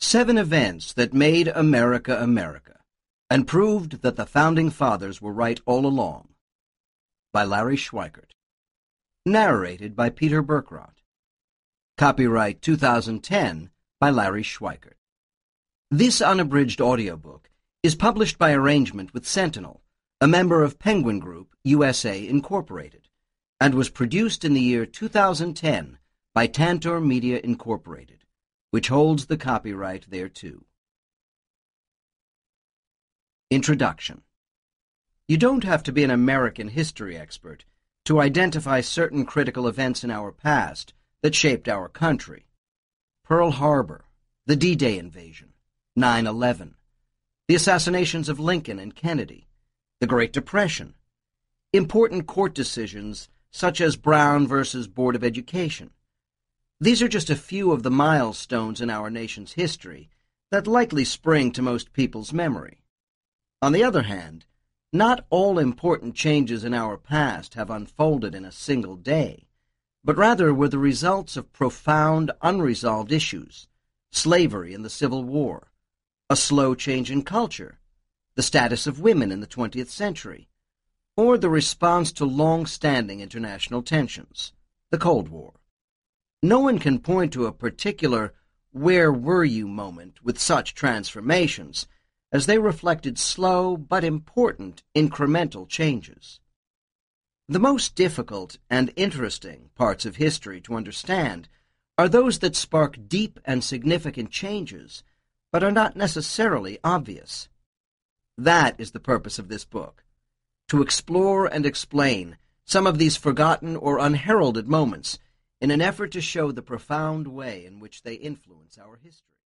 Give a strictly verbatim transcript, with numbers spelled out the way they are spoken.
Seven events that made America America and proved that the Founding Fathers were right all along, by Larry Schweikart. Narrated by Peter Berkrot. Copyright two thousand ten by Larry Schweikart. This unabridged audiobook is published by arrangement with Sentinel, a member of Penguin Group, U S A, Incorporated, and was produced in the year two thousand ten by Tantor Media, Incorporated, which holds the copyright thereto. Introduction. You don't have to be an American history expert to identify certain critical events in our past that shaped our country. Pearl Harbor, the D-Day invasion, nine eleven, the assassinations of Lincoln and Kennedy, the Great Depression, important court decisions such as Brown versus Board of Education. These are just a few of the milestones in our nation's history that likely spring to most people's memory. On the other hand, not all important changes in our past have unfolded in a single day, but rather were the results of profound, unresolved issues: slavery and the Civil War, a slow change in culture, the status of women in the twentieth century, or the response to long-standing international tensions, the Cold War. No one can point to a particular "where were you" moment with such transformations, as they reflected slow but important incremental changes. The most difficult and interesting parts of history to understand are those that spark deep and significant changes, but are not necessarily obvious. That is the purpose of this book, to explore and explain some of these forgotten or unheralded moments in an effort to show the profound way in which they influence our history.